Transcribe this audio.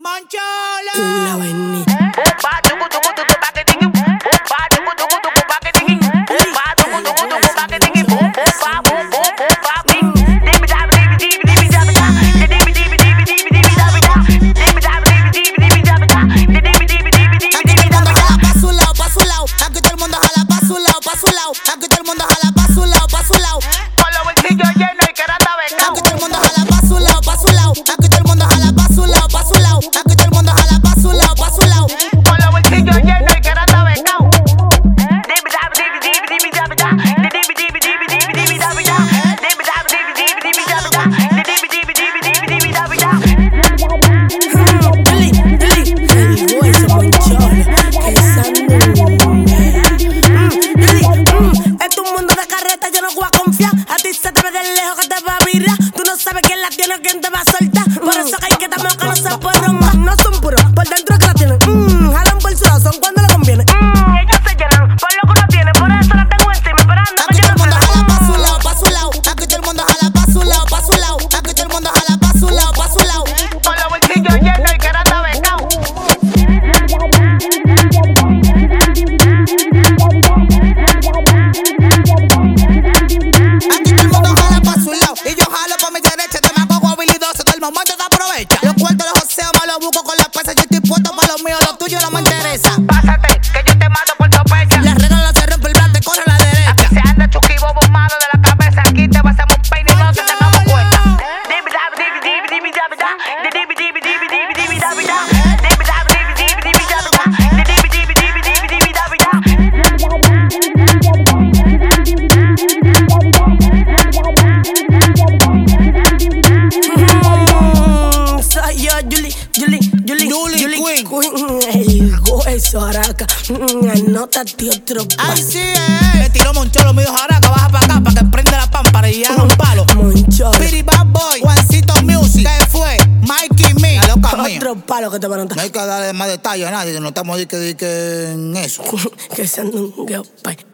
Monchola. La vaina. ¿Quién te va a soltar? Por eso que hay que tomar con los porros más. No son puros, por dentro que la tienen. Jalan por su lado, son cuando le conviene. Ellos se llenan, por lo que uno tiene. Por eso la tengo encima, esperando que yo no me la jala pa' su lado, pa' su lado. Aquí todo el mundo jala pa' su lado, pa' su lado. Aquí todo el mundo jala pa' su lado, pa' su lado. Con los bolsillos llenos y que no está becao. Aquí todo el mundo jala pa' su lado. Y yo jalo pa' mi derecha, te me hago habilidoso. Todo el momento se aprovecha. Los cuartos de joseo me los busco con las pesas. Yo estoy puesto pa' los míos, los tuyos no me interesa. Pásate, que yo te mato por sospecha. Las reglas no se rompe el blanco, corre a la derecha. Aquí se anda Chucky Bobo malo de la cabeza. Aquí te pasamos un peine y no te tengamos cuenta. Julie Queen. El hueso, araca. Anótate otro Ay, sí, me tiró Moncholo, me dijo, Jaraca, baja pa' acá, pa' que prende la pámpara y haga un palo. Moncholo. Piri Bad Boy, Juancito Music, ¿qué fue? Mikey Me, la loca mía. Otro palo que te van a No hay que darle más detalles a nadie, que no estamos que en eso. Que se ande un guapo.